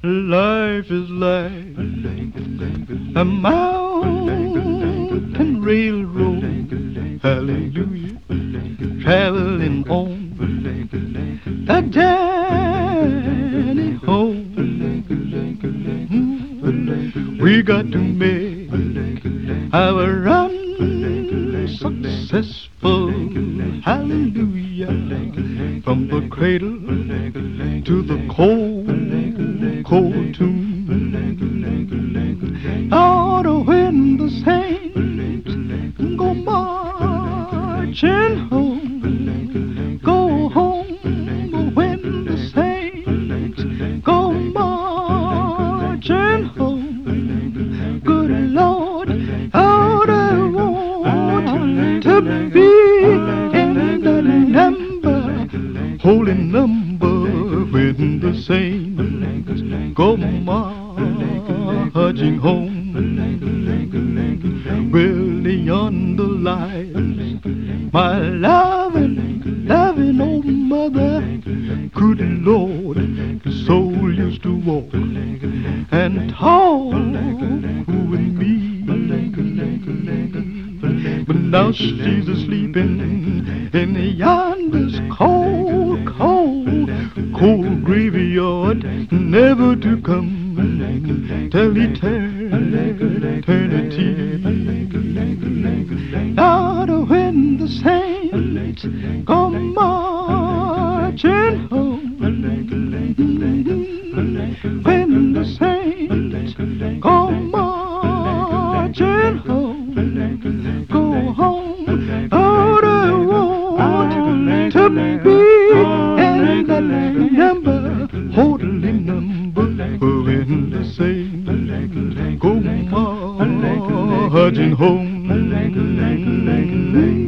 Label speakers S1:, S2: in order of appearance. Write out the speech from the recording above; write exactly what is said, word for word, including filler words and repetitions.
S1: Life is like a mountain railroad, hallelujah, traveling on the journey home. Mm. We got to make our run successful, hallelujah, from the cradle to the cold, cold tomb. Lord, when the saints go marching home, go home when the saints go marching home. Good Lord, how I want to be in the number, holy number, when the saints go marching home. Well, yonder lies my loving, loving old mother. Good Lord, the soul used to walk and talk with me. But now she's asleeping in yonder's cold, cold, cold graveyard, never to come till eternity. Not when the saints come marching home, when the saints come marching home, go home. Lord, I want to be in that number, holy number, when the saints go marching home.